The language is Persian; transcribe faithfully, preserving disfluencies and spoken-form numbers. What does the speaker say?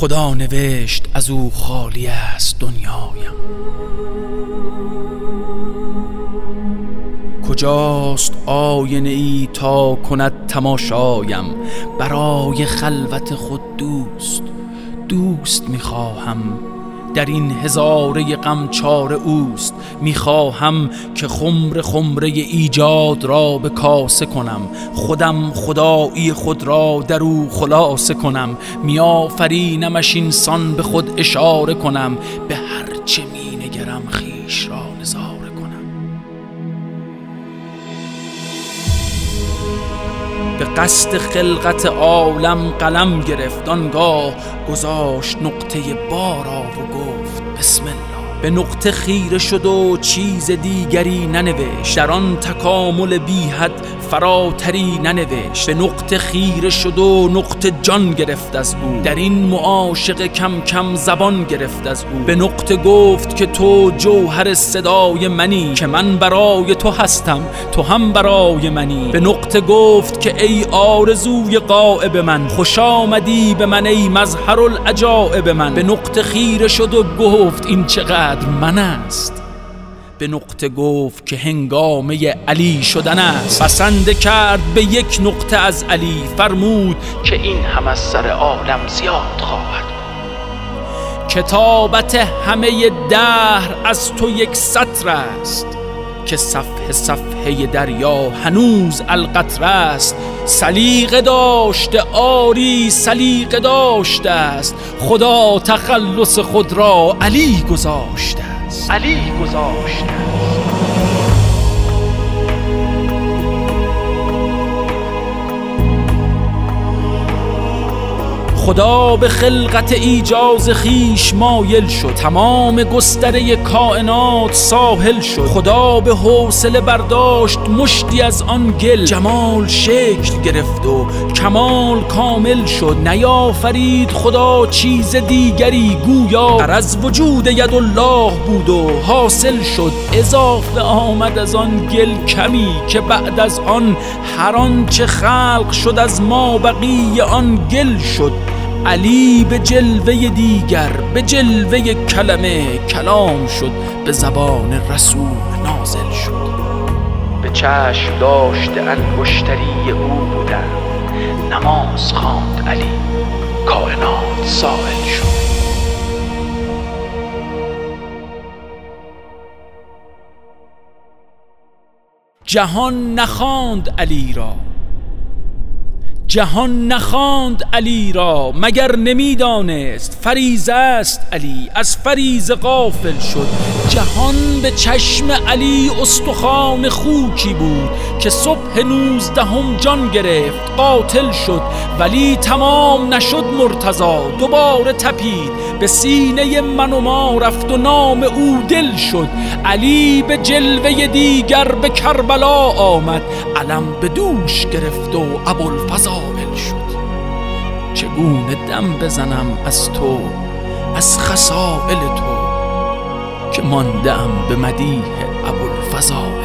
خدا نوشت از او خالی است دنیایم. کجاست آینه ای تا کند تماشایم؟ برای خلوت خود دوست دوست میخواهم. در این هزاره غم چاره اوست. میخواهم که خمر خمره ایجاد را به کاسه کنم، خودم خدایی خود را در او خلاصه کنم. میآفرینمش اینسان به خود اشاره کنم، به هر چه می نگرم خویش را نظاره کنم. به قصد خلقت عالم قلم گرفت، آنگاه گذاشت نقطه بارا و گفت بسم الله. به نقطه خیره شد و چیز دیگری ننوشت، در آن تکامل بی حد فراتری ننوشت. به نقطه خیره شد و نقطه جان گرفت از او، در این معاشقه کم کم زبان گرفت از او. به نقطه گفت که تو جوهر صدای منی، که من برای تو هستم تو هم برای منی. به نقطه گفت که ای آرزوی غایب من، خوش آمدی به من ای مظهر العجایب من. به نقطه خیره شد و گفت این چقدر من است. به نقطه گفت که هنگامه علی شدن است. پسند کرد به یک نقطه از علی، فرمود که این هم از سر عالم زیاد خواهد. کتابت همه دهر از تو یک سطر است، که صفحه صفحه دریا هنوز القطر است. سلیقه داشته آری سلیقه داشته است، خدا تخلص خود را علی گذاشته است. علی گذاشته است. خدا به خلقت ایجاز خیش مایل شد، تمام گستره کائنات ساحل شد. خدا به حوصله برداشت مشتی از آن گل، جمال شکل گرفت و کمال کامل شد. نیافرید خدا چیز دیگری، گویا در از وجود ید الله بود و حاصل شد. اضافه آمد از آن گل کمی، که بعد از آن هر آنچه خلق شد از ما بقی آن گل شد. علی به جلوه دیگر به جلوه کلمه کلام شد، به زبان رسول نازل شد. به چشم داشته انگشتری او بودن، نماز خواند علی کائنات سائل شد. جهان نخواند علی را جهان نخواند علی را، مگر نمیدانست فریضه است علی، از فریضه غافل شد. جهان به چشم علی استخوان خوکی بود، که صبح نوزدهم جان گرفت قاتل شد. ولی تمام نشد مرتضی، دوباره تپید به سینه من و ما رفت و نام او دل شد. علی به جلوه دیگر به کربلا آمد، علم به دوش گرفت و ابوالفضائل شد. چگونه دم بزنم از تو از خصائل تو، که ماندم به مدیح ابوالفضائل.